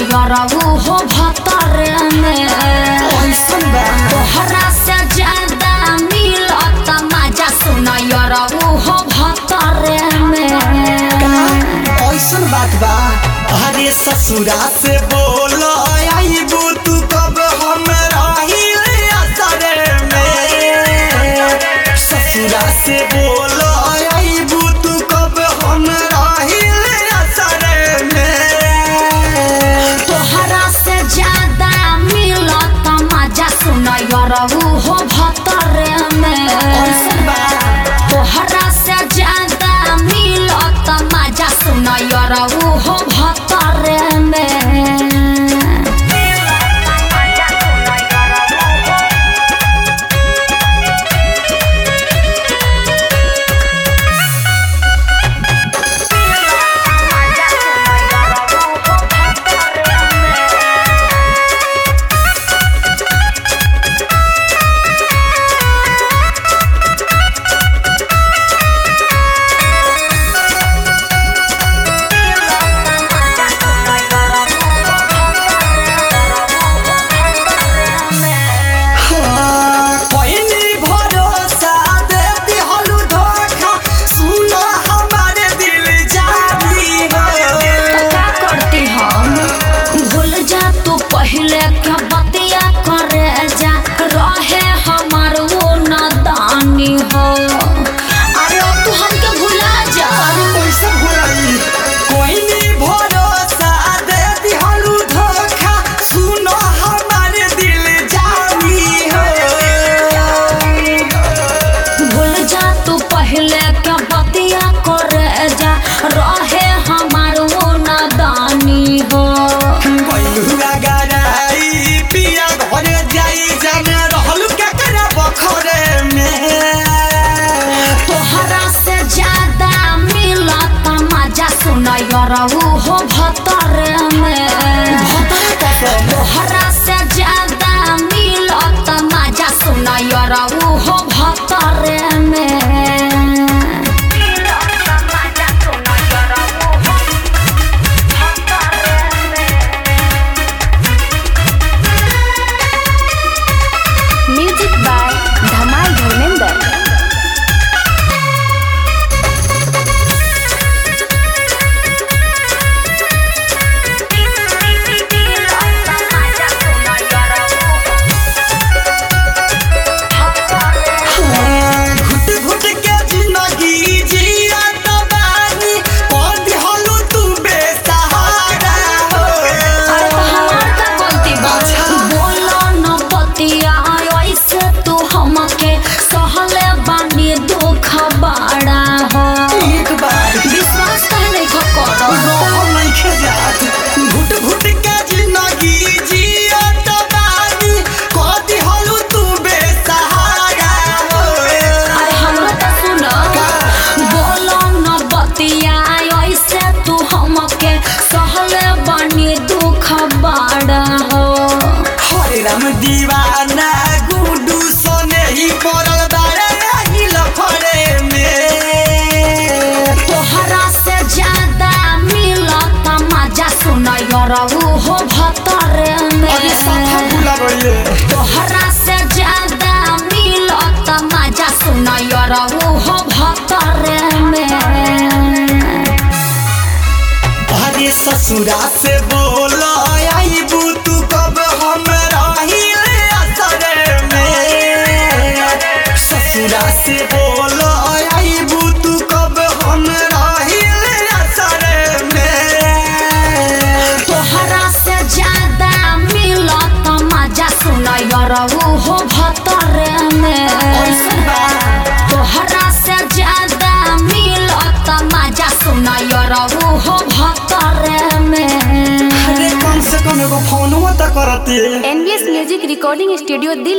यरऊ हो भतरे में तोहरा से ज्यादा मिलत मजा सुन यरऊ हो भतरे में। ऐसन बात बा। अरे ससुरा से बोलो आईबू तू कब हम रहिले असरे में। ससुरा से बोलो आईबू तू कब हम रहिले असरे में। तोहरा से ज्यादा मिलत मजा सुन यरऊ हो भतरे में। तोहरा से ज्यादा मिलत मजा सुन यरऊ हो भतरे में। पहले क्या बतिया करे जा रहे हमार वो नादानी हो। अरे तू हमके भुला जा। कैसे भुलाई कोई नहीं भरोसा दे दिहलू धोखा सुनो हमारे दिल जानी हो। भूल जा तू पहले क्या बतिया करे जा रहे हमार वो नादानी हो। तोहरा से ज्यादा मिलत मजा सुन यरऊ हो भतरे में। तोहरा से ज्यादा मिलत मजा सुन यरऊ हो भतरे में। म्यूजिक बाय धमाल धर्मेंद्र। दीवाना गुडू सोने ही पड़ल बारे लफड़े में। तोहरा से ज्यादा मिलत मजा सुन यरऊ हो भतरे में। तोहरा से ज्यादा मिलत मजा सुन यरऊ हो भतरे में। अरे ससुरा से बोलो आईबू तू कब हम रहिले असरे में। ससुरा से बोलो आईबू तू कब हम रहिले असरे में। तोहरा से ज्यादा मिलत मजा सुन यरऊ हो भतरे में। तोहरा से ज्यादा मिलत मजा सुन यरऊ हो भतरे में। अरे कम से कम एगो फोनवा त करते। NBS music recording studio Delhi.